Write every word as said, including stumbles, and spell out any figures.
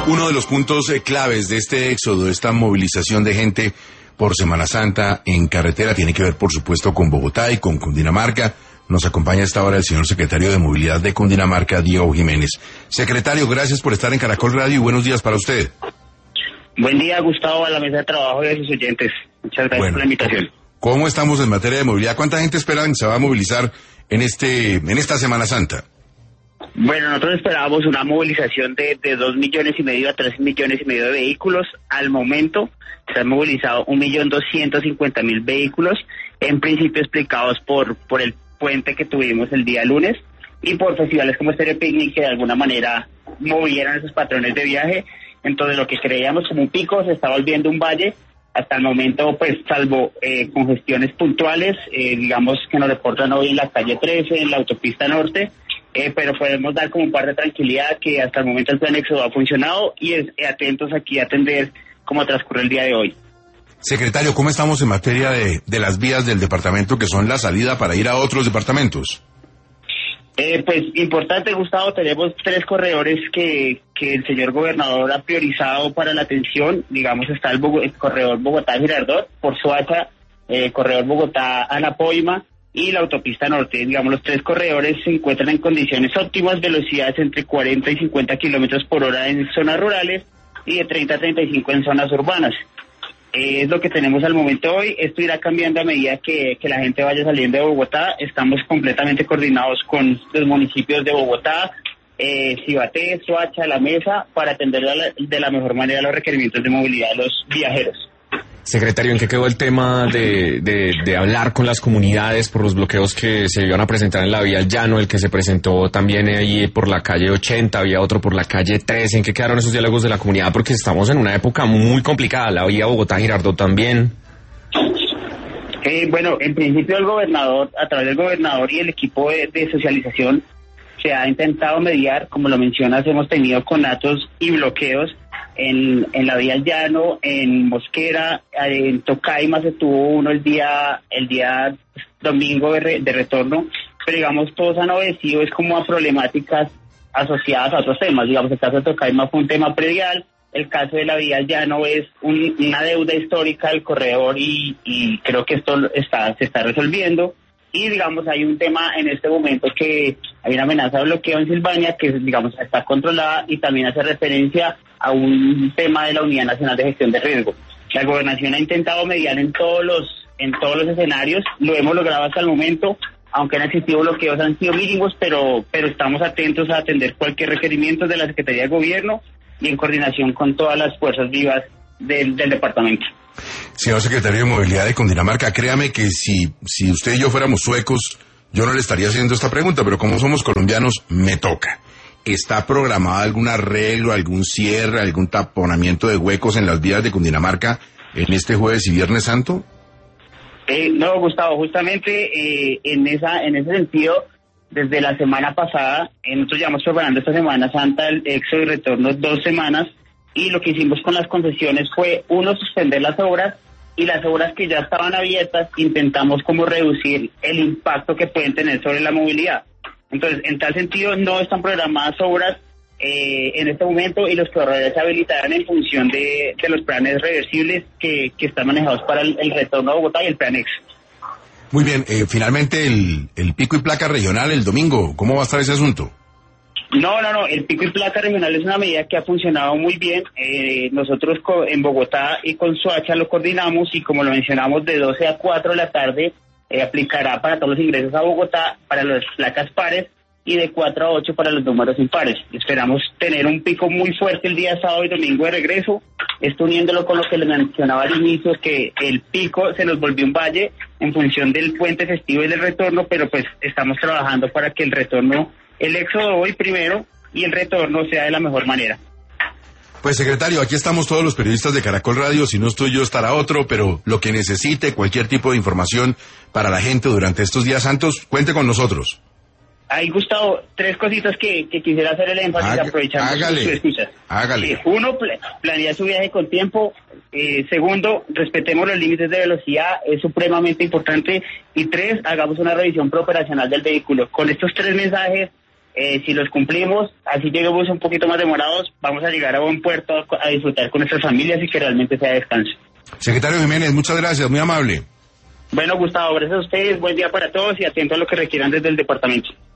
Uno de los puntos eh, claves de este éxodo, de esta movilización de gente por Semana Santa en carretera, tiene que ver, por supuesto, con Bogotá y con Cundinamarca. Nos acompaña a esta hora el señor secretario de Movilidad de Cundinamarca, Diego Jiménez. Secretario, gracias por estar en Caracol Radio y buenos días para usted. Buen día, Gustavo, a la mesa de trabajo y a sus oyentes. Muchas gracias bueno, por la invitación. ¿Cómo estamos en materia de movilidad? ¿Cuánta gente esperan se va a movilizar en este en esta Semana Santa? Bueno, nosotros esperábamos una movilización de, de dos millones y medio a tres millones y medio de vehículos. Al momento se han movilizado un millón doscientos cincuenta mil vehículos, en principio explicados por, por el puente que tuvimos el día lunes y por festivales como Stereo Picnic que de alguna manera movieron esos patrones de viaje. Entonces lo que creíamos como un pico se está volviendo un valle. Hasta el momento, pues, salvo eh, congestiones puntuales, eh, digamos que nos reportan hoy en la calle trece, en la autopista norte, eh, pero podemos dar como un par de tranquilidad que hasta el momento el plan éxodo ha funcionado y es eh, atentos aquí a atender cómo transcurre el día de hoy. Secretario, ¿cómo estamos en materia de, de las vías del departamento que son la salida para ir a otros departamentos? Eh, pues importante, Gustavo, tenemos tres corredores que, que el señor gobernador ha priorizado para la atención. Digamos, está el, Bogo, el corredor Bogotá-Girardot, por Soacha, eh, corredor Bogotá-Anapoima y la autopista norte. Digamos, los tres corredores se encuentran en condiciones óptimas, velocidades entre cuarenta y cincuenta kilómetros por hora en zonas rurales y de treinta a treinta y cinco en zonas urbanas. Eh, es lo que tenemos al momento hoy. Esto irá cambiando a medida que, que la gente vaya saliendo de Bogotá. Estamos completamente coordinados con los municipios de Bogotá, eh, Cibaté, Soacha, La Mesa, para atender de la, de la mejor manera los requerimientos de movilidad de los viajeros. Secretario, ¿en qué quedó el tema de, de, de hablar con las comunidades por los bloqueos que se iban a presentar en la vía al Llano, el que se presentó también ahí por la calle ochenta, había otro por la calle trece? ¿En qué quedaron esos diálogos de la comunidad? Porque estamos en una época muy complicada, la vía Bogotá-Girardot también. Eh, bueno, en principio el gobernador, a través del gobernador y el equipo de, de socialización, se ha intentado mediar, como lo mencionas, hemos tenido conatos y bloqueos en, en la vía al Llano, en Mosquera, en Tocaima se tuvo uno el día el día domingo de, re, de retorno, pero digamos todos han obedecido es como a problemáticas asociadas a otros temas. Digamos, el caso de Tocaima fue un tema predial, el caso de la vía al Llano es un, una deuda histórica del corredor y, y creo que esto está se está resolviendo. Y, digamos, hay un tema en este momento que hay una amenaza de bloqueo en Silvania que, digamos, está controlada y también hace referencia a un tema de la Unidad Nacional de Gestión de Riesgo. La gobernación ha intentado mediar en todos los en todos los escenarios, lo hemos logrado hasta el momento, aunque han existido bloqueos, han sido mínimos, pero, pero estamos atentos a atender cualquier requerimiento de la Secretaría de Gobierno y en coordinación con todas las fuerzas vivas del, del departamento. Señor secretario de Movilidad de Cundinamarca, créame que si, si usted y yo fuéramos suecos, yo no le estaría haciendo esta pregunta, pero como somos colombianos, me toca. ¿Está programado algún arreglo, algún cierre, algún taponamiento de huecos en las vías de Cundinamarca en este jueves y viernes santo? Eh, no, Gustavo, justamente eh, en esa en ese sentido, desde la semana pasada, eh, nosotros llevamos preparando esta Semana Santa el éxodo y retorno dos semanas, y lo que hicimos con las concesiones fue, uno, suspender las obras, y las obras que ya estaban abiertas intentamos como reducir el impacto que pueden tener sobre la movilidad. Entonces, en tal sentido, no están programadas obras eh, en este momento y los corredores se habilitarán en función de, de los planes reversibles que, que están manejados para el, el retorno a Bogotá y el plan EXO. Muy bien, eh, finalmente el, el pico y placa regional el domingo, ¿cómo va a estar ese asunto? No, no, no, el pico y placa regional es una medida que ha funcionado muy bien. Eh, nosotros co- en Bogotá y con Soacha lo coordinamos y como lo mencionamos de doce a cuatro de la tarde eh, aplicará para todos los ingresos a Bogotá para las placas pares y de cuatro a ocho para los números impares. Esperamos tener un pico muy fuerte el día sábado y domingo de regreso. Esto uniéndolo con lo que les mencionaba al inicio, que el pico se nos volvió un valle en función del puente festivo y del retorno, pero pues estamos trabajando para que el retorno, el éxodo hoy primero y el retorno sea de la mejor manera. Pues secretario, aquí estamos todos los periodistas de Caracol Radio, si no estoy yo estará otro, pero lo que necesite, cualquier tipo de información para la gente durante estos días santos, cuente con nosotros. Ahí, Gustavo, tres cositas que, que quisiera hacer el énfasis Haga, aprovechando hágale, sus escuchas. Hágale. Eh, uno, pl- planea su viaje con tiempo. Eh, segundo, respetemos los límites de velocidad, es supremamente importante. Y tres, hagamos una revisión preoperacional del vehículo. Con estos tres mensajes Eh, si los cumplimos, así lleguemos un poquito más demorados, vamos a llegar a buen puerto a, a disfrutar con nuestras familias y que realmente sea descanso. Secretario Jiménez, muchas gracias, muy amable. Bueno, Gustavo, gracias a ustedes, buen día para todos y atento a lo que requieran desde el departamento.